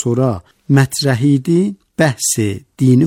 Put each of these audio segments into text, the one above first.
sonra mətrəh idi bəhsi dini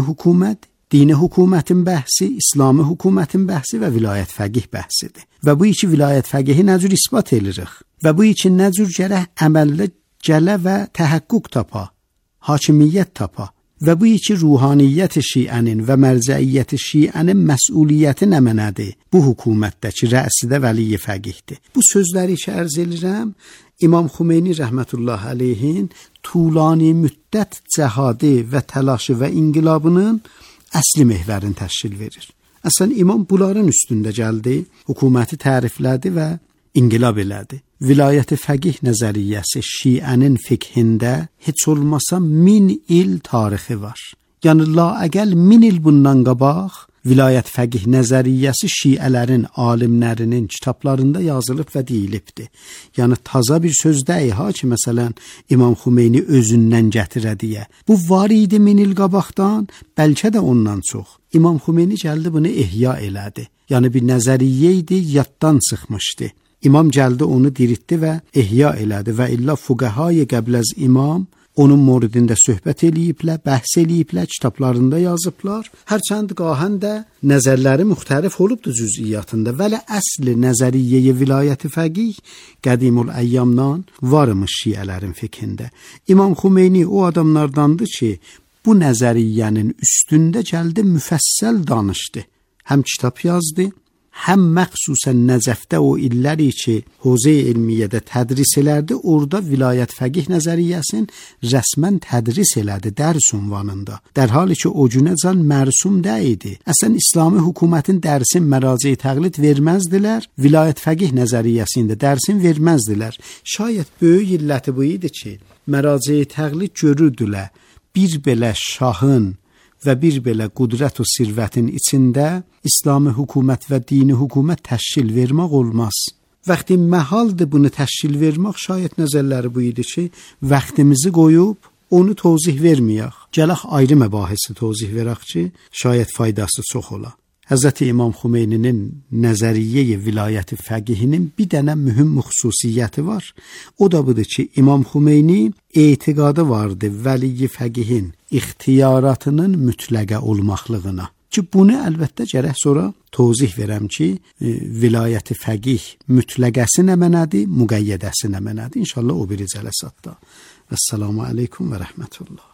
hökumətin bəhsi, İslami hökumətin bəhsi və vilayət fəqih bəhsidir. Və bu iki vilayət fəqihi nə cür isbat edirik? Və bu üçün nə cür gərək əməldə gələ və təhəqqüq tapa, hakimiyyət tapa. Və bu iki ruhaniyyət şiənin və mərcəiyyət şiənin məsuliyyəti nə mənədir? Bu hökumətdəki rəisidə vəli fəqihdir. Bu sözləri ki ərz edirəm, İmam Xümeyni rəhmətullah əleyhin tulani müddət cəhadı və təlaşı və inqilabının əsli mehvərini təşkil verir. Əslən İmam bunların üstündə gəldi, hökuməti təriflədi və inqilab elədi. Vilayət-i fəqih nəzəriyyəsi şiənin fiqhində heç olmasa 1000 il tarixi var. Yəni laəqəl 1000 il bundan qabaq vilayət fəqih nəzəriyyəsi şiələrin, alimlərinin kitablarında yazılıb və deyilibdir. Yəni taza bir söz deyil ha ki, məsələn İmam Xümeyni özündən gətirə deyə. Bu var idi 1000 il qabaqdan, bəlkə də ondan çox. İmam Xümeyni gəldi bunu ihya elədi. Yəni bir nəzəriyyə idi, yaddan çıxmışdı. İmam gəldi onu diriltdi və ihya elədi və illa fuqahay qəbləz imam onun moridində söhbət eləyiblər, bəhs eləyiblər, kitablarında yazıblar. Hərçənd qahən də nəzərləri müxtəlif olubdu cüz'iyyatında. Vələ əsli nəzəriyyəyə vilayət-i fəqih qədimul əyyamdan varmış şiələrin fiqhində. İmam Xümeyni o adamlardandır ki, bu nəzəriyyənin üstündə gəldi müfəssəl danışdı. Həm kitab yazdı, həm məxsusən Nəcəfdə o illəri ki, Hövzə-i İlmiyyədə tədris elərdi, orada vilayət fəqih nəzəriyyəsini rəsmən tədris elədi dərs ünvanında. Dərhali ki, o günəcən mərsum deyildi. Əslən İslami hökumətin dərsin məraci təqlid verməzdilər, vilayət fəqih nəzəriyyəsində dərsin verməzdilər. Şayət böyük illəti bu idi ki, məraci təqlid görürdülər. Bir belə şahın və bir belə qudrət və sirvətin içində İslami hökumət və dini hökumət təşkil vermək olmaz. Vaxtı məhaldır bunu təşkil vermək, şayət nəzərləri bu idi ki, vaxtimizi qoyub onu tozih verməyək. Gələk ayrı məbahisi tozih verək ki, şayət faydası çox ola. Həzrəti İmam Xümeyninin nəzəriyyə vilayəti fəqihinin bir dənə mühüm xüsusiyyəti var. O da budur ki, İmam Xümeyni etiqadı vardı vəli fəqihin ixtiyaratının mütləqə olmaqlığına. Ki bunu əlbəttə gərək sonra tozih verəm ki, vilayəti fəqih mütləqəsi nə mənədir, müqəyyədəsi nə mənədir. İnşallah o biri cələsatda. Vəssalamu aleykum və rəhmətullah.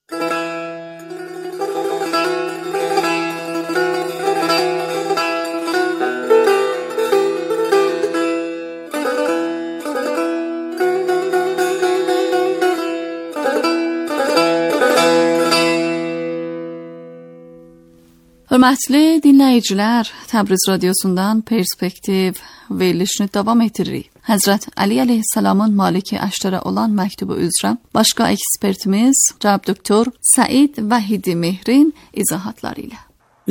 Hörmətli dinləyicilər, Təbriz radiosundan Perspektiv verilişini davam ettiririk. Həzrət Ali əleyhissalamın maliki əşrə olan məktubu üzrə başqa ekspertimiz cənab doktor Səid Vahidi Mehrin izahatları ilə.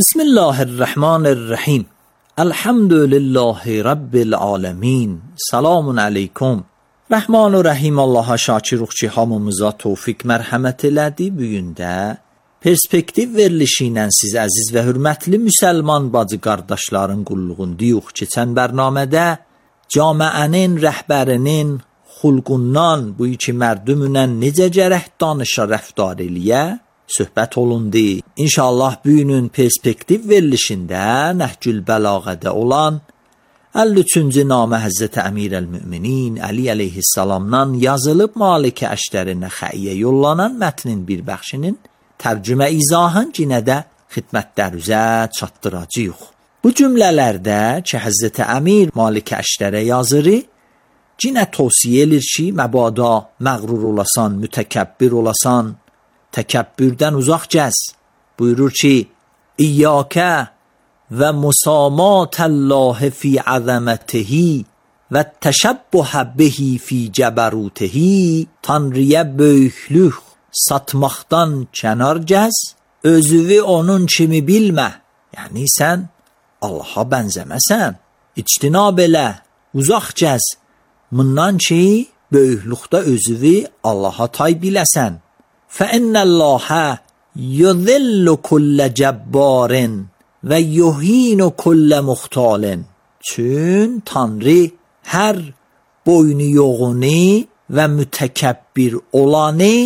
Bismillahirrahmanirrahim. Elhamdülillahi Rabbil aləmin. Salamun aleykum. Rəhman və Rəhim Allaha şakiruq ki, hamımıza tövfiq mərhəmət elədi. Bugündə Perspektiv verilişi ilə siz əziz və hörmətli müsəlman bacı qardaşların qulluğundayıq. Keçən bərnamədə camiənin rəhbərinin xulqundan bu iki mərdümünə necə gərək danışa rəftar eləyə söhbət olundu. İnşallah bugünün Perspektiv verilişində Nəhcül Bəlağədə olan 53-cü namə Həzrəti Əmirəl-Müminin Əli əleyhissalamdan yazılıb Malik Əşdərinə xəyyə yollanan mətnin bir bəxşinin tərcümə izahən yenə də xidmətlərinizə çatdıracağıq. Bu cümlələrdə ki, Həzrəti Əmir Malik Əşdərə yazırı, yenə tövsiyə edir ki, məbada məğrur olasan, mütəkəbbir olasan, təkəbbürdən uzaq gəz. Buyurur ki, İyyəkə və musamatəllahi fi əzəmətihi və təşəbbuhə bihi fi cəbərutehi, Tanrıya böyüklük satmaqdan kənar gəz, özüvi onun kimi bilmə. Yəni sən Allaha bənzəməsən, ictinab elə, uzaq gəz. Bundan ki, böyüklükdə özüvi Allaha tay biləsən. Fəinnəllahə yuzillu kullə cəbbarin və yuhinu kullə muxtalin. Çün Tanrı hər boynu yoğunu və mütəkəbbir olanı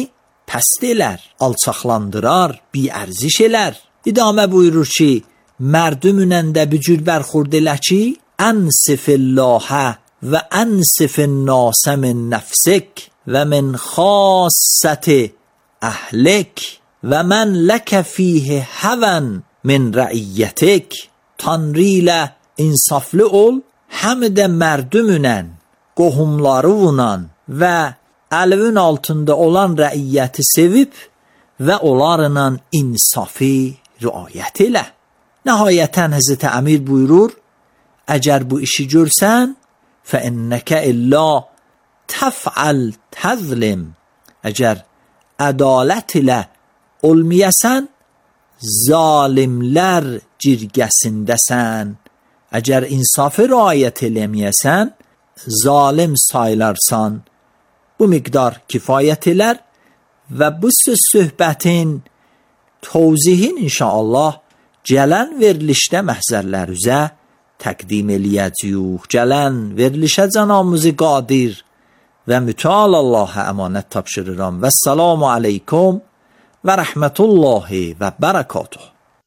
pəst elər, alçaqlandırar, biərziş elər. İdamə buyurur ki, mərdümünən də bücür bərxurd elə ki, ənsifillahə və ənsifin-nasə min nəfsik və min xassəti əhlik və mən ləkə fiyhi həvən min rəiyyətik. Tanrı ilə insaflı ol, həm də mərdümünən, qohumlarıvla və əlvün altında olan rəiyyəti sevib və onlarla insafi riayət elə. Nəhayətən Həzrəti Əmir buyurur, əgər bu işi görsən, فَإِنَّكَ إِلَّا تَفْعَلْ تَظْلِمْ. Əgər ədalət ilə olmayəsən, zalimlər cirgəsindəsən. Əgər insafı riayət eləməyəsən, zalim saylarsan. Bu miqdar kifayət elər və bu söhbətin tövzihin inşallah gələn verilişdə məhzərlər üzə təqdim eləyəcəyik. Gələn verilişə Cənab-ı Qadir və mütəal Allah'a əmanət tapşırıram. Və səlamu aleykum və rəhmətullahi və bərəkatuhu.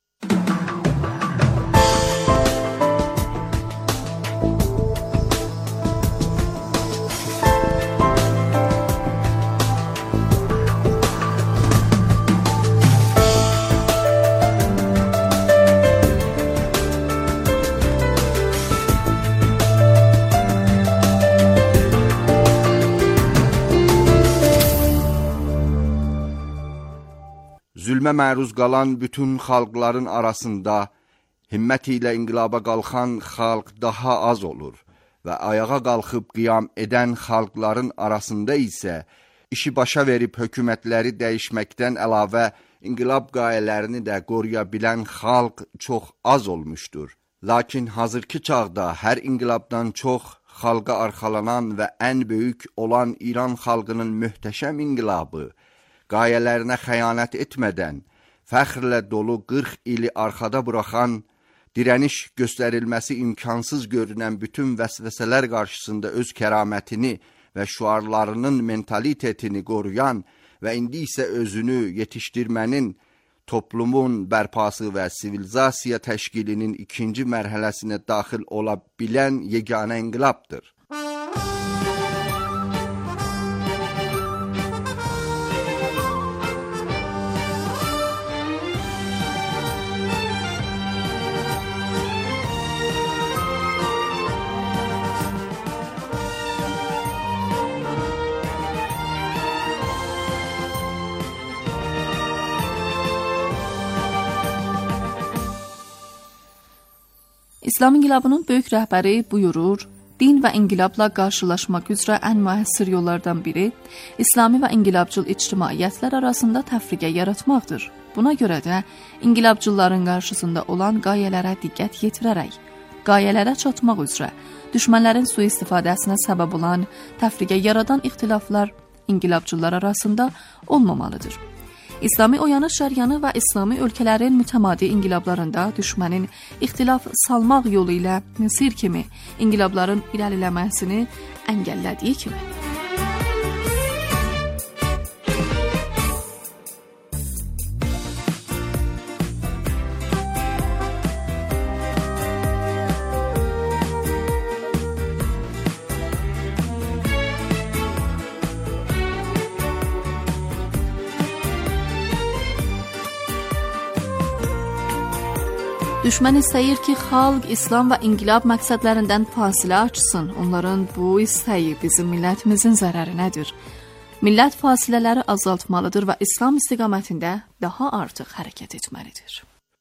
Zülmə məruz qalan bütün xalqların arasında himmət ilə inqilaba qalxan xalq daha az olur və ayağa qalxıb qiyam edən xalqların arasında isə işi başa verib hökumətləri dəyişməkdən əlavə inqilab qayələrini də qoruya bilən xalq çox az olmuşdur. Lakin hazırki çağda hər inqilabdan çox xalqa arxalanan və ən böyük olan İran xalqının möhtəşəm inqilabı, qayələrinə xəyanət etmədən, fəxrlə dolu 40 ili arxada buraxan, dirəniş göstərilməsi imkansız görünən bütün vəsvəsələr qarşısında öz kəramətini və şüarlarının mentalitetini qoruyan və indi isə özünü yetişdirmənin, toplumun bərpası və sivilizasiya təşkilinin ikinci mərhələsinə daxil ola bilən yeganə inqilabdır. İslam inqilabının böyük rəhbəri buyurur, din və inqilabla qarşılaşmaq üzrə ən müəssir yollardan biri İslami və inqilabcıl ictimaiyyətlər arasında təfriqə yaratmaqdır. Buna görə də inqilabcılların qarşısında olan qayələrə diqqət yetirərək, qayələrə çatmaq üzrə düşmənlərin sui-istifadəsinə səbəb olan təfriqə yaradan ixtilaflar inqilabcıllar arasında olmamalıdır. İslami oyanış şəryanı və İslami ölkələrin mütəmadi inqilablarında düşmənin ixtilaf salmaq yolu ilə Misir kimi inqilabların irəliləməsini əngəllədiyi kimi. Düşmən istəyir ki, xalq, İslam və inqilab məqsədlərindən fasilə açsın. Onların bu istəyi bizim millətimizin zərərinədir. Millət fasilələri azaltmalıdır və İslam istiqamətində daha artıq hərəkət etməlidir.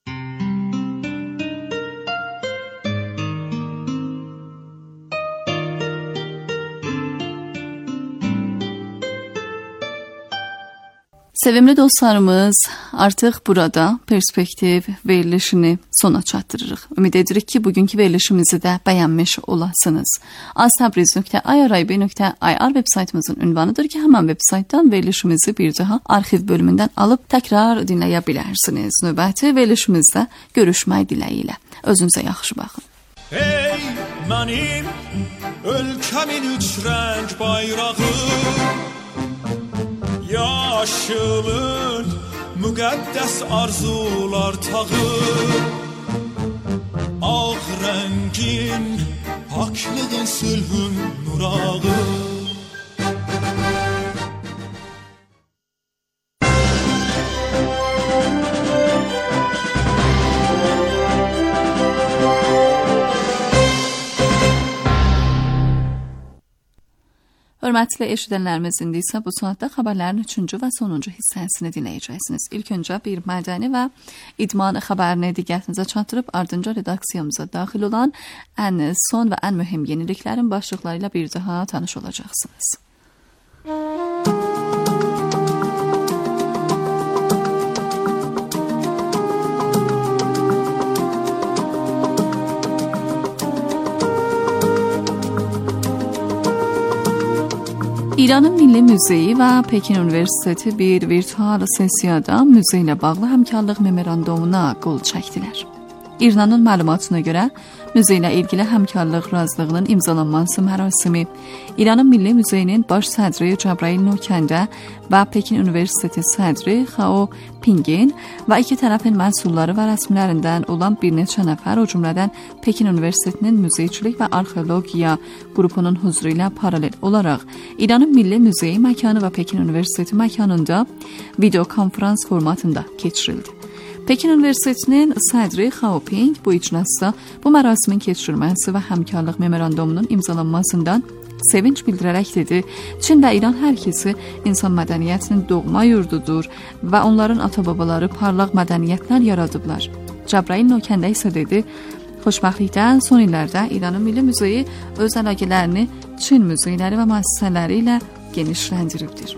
Sevimli dostlarımız, artıq burada perspektiv verilişini sona çatdırırıq. Ümid edirik ki, bugünkü verilişimizi də bəyənmiş olasınız. aztabriz.irib.ir veb-saytımızın ünvanıdır ki, həmən veb-saytdan verilişimizi bir daha arxiv bölümündən alıb təkrar dinləyə bilərsiniz. Növbəti verilişimizdə görüşmək diləyilə. Özünüzə yaxşı baxın. Ey mənim ölkəmin üç rəng bayrağı, yaşılın müqəddəs arzular tağı, ağ rəngin paklığın sülhün nurağı. Hörmətli eşidənlərimiz, indi isə bu saatda xəbərlərin 3-cü və sonuncu hissəsini dinləyəcəksiniz. İlk öncə bir mədəni və idman xəbərini diqqətinizə çatdırıb, ardınca redaksiyamıza daxil olan ən son və ən mühüm yeniliklərin başlıqları ilə bir daha tanış olacaqsınız. İranın Milli Müzeyi və Pekin Universiteti bir virtual sessiyada müze ilə bağlı həmkarlıq memorandumuna qol çəkdilər. İranın məlumatına görə müze ilə ilgili həmkarlıq razılığının imzalanması mərasimi İranın Milli Müzeyinin baş sədri Cəbrayil Nokəndə və Pekin Universiteti sədri Xao Pingin və iki tərəfin məsulları və rəsmilərindən olan bir neçə nəfər, o cümlədən Pekin Universitetinin Müzeyçilik və Arxeologiya qrupunun huzuru ilə paralel olaraq İranın Milli Müzeyi məkanı və Pekin Universiteti məkanında video konferans formatında keçirildi. Pekin Universitetinin sədri Xao Ping bu iclasda bu mərasimin keçirilməsi və həmkarlıq memorandumunun imzalanmasından sevinç bildirərək dedi, Çin və İran hər ikisi insan mədəniyyətinin doğma yurdudur və onların ata-babaları parlaq mədəniyyətlər yaradıblar. Cəbrayil Nokəndə isə dedi, xoşbəxtlikdən son illərdə İranın Milli Müzeyi öz əlaqələrini Çin müzeyləri və müəssisələri ilə genişləndiribdir.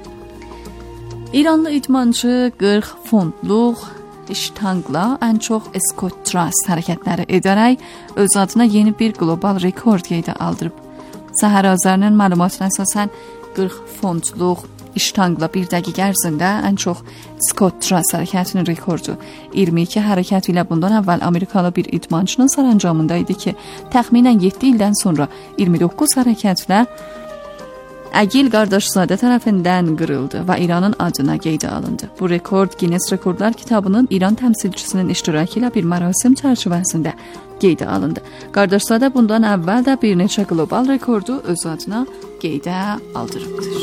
İranlı idmançı 40 funtluq iştangla ən çox Scott Trust hərəkətləri edərək öz adına yeni bir qlobal rekord qeydə aldırıb. Səhər Azərinin məlumatına əsasən 40 funtluq iştangla bir dəqiqə ərzində ən çox Scott Trust hərəkətinin rekordu 22 hərəkət ilə bundan əvvəl Amerikalı bir idmançının sərəncamında idi ki, təxminən 7 ildən sonra 29 hərəkətlə Əgil qardaşzadə tərəfindən qırıldı və İranın adına qeydə alındı. Bu rekord Guinness Rekordlar kitabının İran təmsilçisinin iştirakı ilə bir mərasim çərçivəsində qeydə alındı. Qardaşzadə bundan əvvəl də bir neçə qlobal rekordu öz adına qeydə aldırıbdır.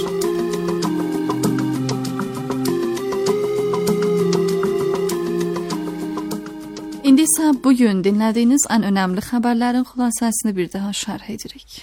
İndi isə bugün dinlədiyiniz ən önəmli xəbərlərin xülasəsini bir daha şərh edirik.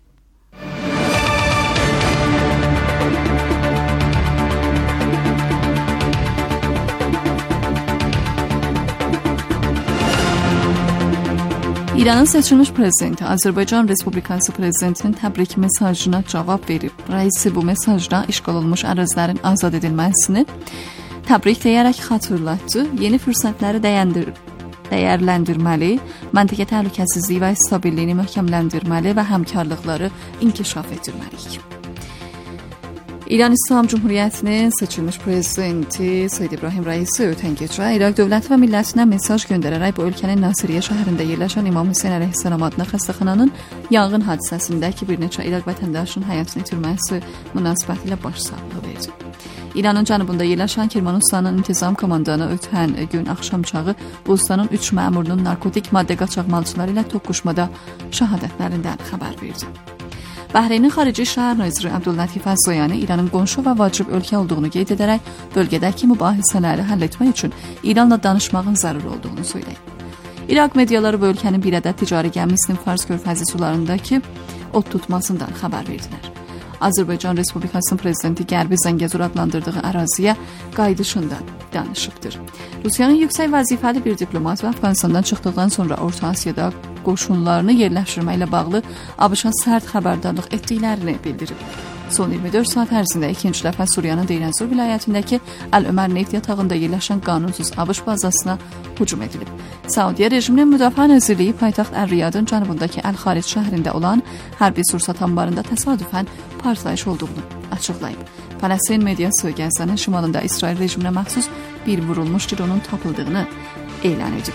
İranın seçilmiş prezidenti Azərbaycan Respublikası prezidentinin təbrik mesajına cavab verib. Rəisi bu mesajda işğal olunmuş ərazilərin azad edilməsini təbrik deyərək xatırlatdı. Yeni fürsətləri dəyərləndirməli, məntəqə təhlükəsizliyi və stabilliyini möhkəmləndirməli və həmkarlıqları inkişaf etdirməliyik. İran İslam Cumhuriyyətinin seçilmiş prezidenti Seyyid İbrahim Rəisi ötən gecə İraq dövləti və millətinə mesaj göndərərək bu ölkənin Nasiriyyə şəhərində yerləşən İmam Hüseyn əleyhissalam adına xəstəxananın yanğın hadisəsindəki bir neçə İraq vətəndaşının həyatını itirməsi münasibətilə başsağlığı verdi. İranın cənubunda yerləşən Kirmanustanın intizam komandanı ötən gün axşamçağı Bostanın 3 məmurunun narkotik maddə qaçaqmalçıları ilə toqquşmada şəhadətlərindən xəbər verdi. Bəhreynin xarici şəhər naziri Abdüllatif Əz-Zoyani İranın qonşu və vacib ölkə olduğunu qeyd edərək bölgədəki mübahisələri həll etmək üçün İranla danışmağın zəruri olduğunu söyləyib. İraq mediaları bu ölkənin bir ədəd ticari gəmisinin Fars körfəzi sularındakı od tutmasından xəbər verdilər. Azərbaycan Respublikasının prezidenti Qərbi Zəngəzur adlandırdığı əraziyə qayıdışından danışıbdır. Rusiyanın yüksək vəzifəli bir diplomat və Afqanistandan çıxdıqdan sonra Orta Asiyada qoşunlarını yerləşdirməklə bağlı ABŞ-a sərt xəbərdarlıq etdiklərini bildirib. Son 24 saat ərzində ikinci dəfə Suriyanın Deyrəzor vilayətindəki Əl-Ömər neft yatağında yerləşən qanunsuz ABŞ bazasına hücum edilib. Saudiya rejiminin Müdafiə Nazirliyi paytaxt Əl-Riyadın cənubundakı Əl-Xaric şəhərində olan hərbi sursat anbarında təsadüfən partlayış olduğunu açıqlayıb. Fələstin mediası Qəzzanın şimalında İsrail rejiminə məxsus bir vurulmuş dronun tapıldığını elan edib.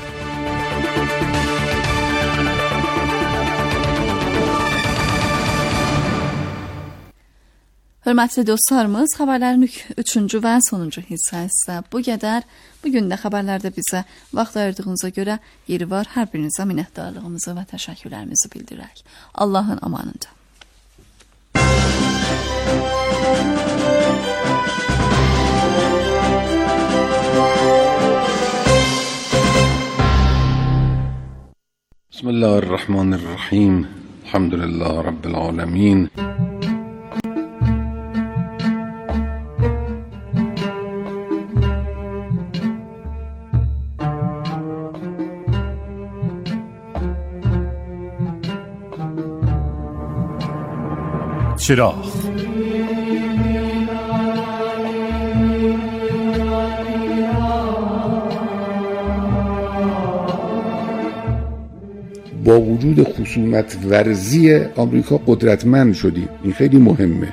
Hörmətli dostlarımız, xəbərlərin 3-cü və sonuncu hissəsi bu qədər. Bugün də xəbərlərdə bizə vaxt ayırdığınıza görə yeri var. Hər birinizə minnətdarlığımızı və təşəkkürlərimizi bildirək. Allahın amanında. Bismillahirrahmanirrahim. Elhamdülillah Rabbil alemin. چراغ با وجود خصومت ورزی آمریکا قدرتمند شدیم. این خیلی مهمه.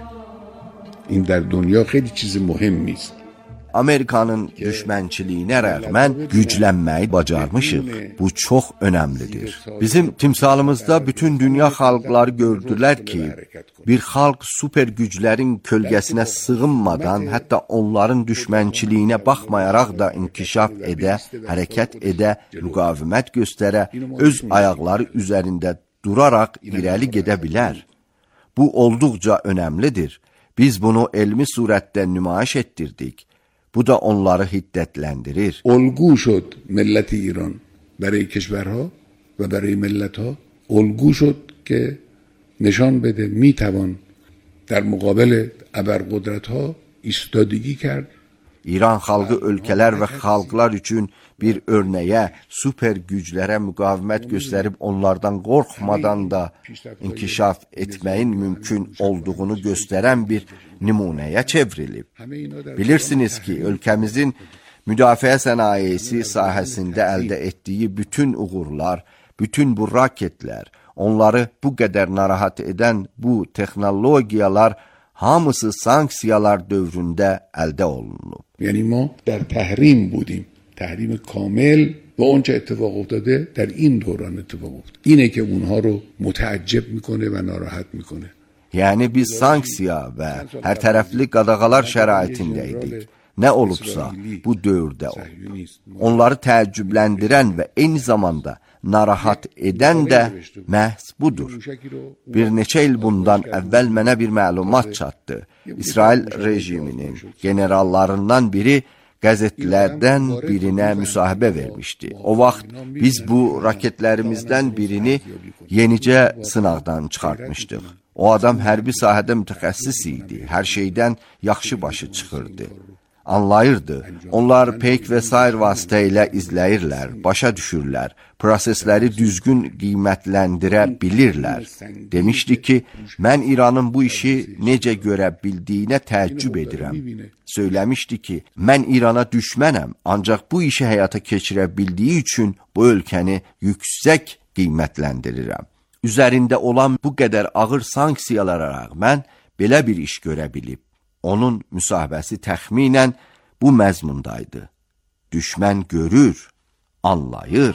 این در دنیا خیلی چیز مهمی است. Amerikanın düşmənçiliyinə rəğmən güclənməyi bacarmışıq. Bu çox önəmlidir. Bizim timsalımızda bütün dünya xalqları gördülər ki, bir xalq super güclərin kölgəsinə sığınmadan, hətta onların düşmənçiliyinə baxmayaraq da inkişaf edə, hərəkət edə, müqavimət göstərə, öz ayaqları üzərində duraraq irəli gedə bilər. Bu olduqca önəmlidir. Biz bunu elmi surətdə nümayiş etdirdik. Bu da onları hiddətləndirir. الگو شد ملت ایران برای کشورها و برای ملتها. الگو شد که نشان بده میتوان در مقابل ابرقدرت‌ها ایستادگی کرد. İran xalqı ölkələr və xalqlar üçün bir örnəyə, super güclərə müqavimət göstərib onlardan qorxmadan da inkişaf etməyin mümkün olduğunu göstərən bir nümunəyə çevrilib. Bilirsiniz ki, ölkəmizin müdafiə sənayesi sahəsində əldə etdiyi bütün uğurlar, bütün bu raketlər, onları bu qədər narahat edən bu texnologiyalar hamısı sanksiyalar dövründə əldə olunub. یعنی ما در تحریم بودیم. تحریم کامل و اونچه اتفاق افتاده در این دوران اتفاق افتاده. اینه که اونها رو متعجب میکنه و ناراحت میکنه. Yəni biz sanksiya və hər tərəfli qadağalar şəraitində idik. Nə olubsa bu dövrdə oldu. Onları təəccübləndirən və eyni zamanda narahat edən də məhz budur. Bir neçə il bundan əvvəl mənə bir məlumat çatdı. İsrail rejiminin generallarından biri qəzetlərdən birinə müsahibə vermişdi. O vaxt biz bu raketlərimizdən birini yenicə sınaqdan çıxartmışdıq. O adam hərbi sahədə mütəxəssis idi. Hər şeydən yaxşı başı çıxırdı. Anlayırdı. Onlar peyk və sair vasitə ilə izləyirlər, başa düşürlər, prosesləri düzgün qiymətləndirə bilirlər. Demişdi ki, mən İranın bu işi necə görə bildiyinə təəccüb edirəm. Söyləmişdi ki, mən İrana düşmənəm, ancaq bu işi həyata keçirə bildiyi üçün bu ölkəni yüksək qiymətləndirirəm. Üzərində olan bu qədər ağır sanksiyalara rəğmən belə bir iş görə bilib. Onun müsahibəsi təxminən bu məzmundaydı. Düşmən görür, anlayır.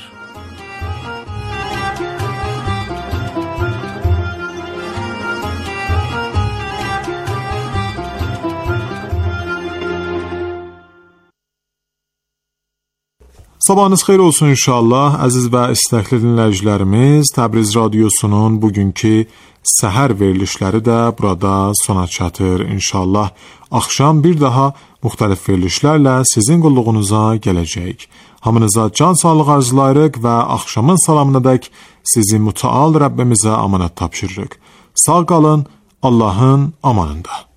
Sabahınız xeyir olsun inşallah. Əziz və istəkli dinləyicilərimiz, Təbriz Radiosunun bugünkü səhər verilişləri də burada sona çatır. İnşallah axşam bir daha müxtəlif verilişlərlə sizin qulluğunuza gələcək. Hamınıza can sağlığı arzulayırıq və axşamın salamınadək sizi mütəal Rəbbimizə amanət tapşırırıq. Sağ qalın, Allahın amanında.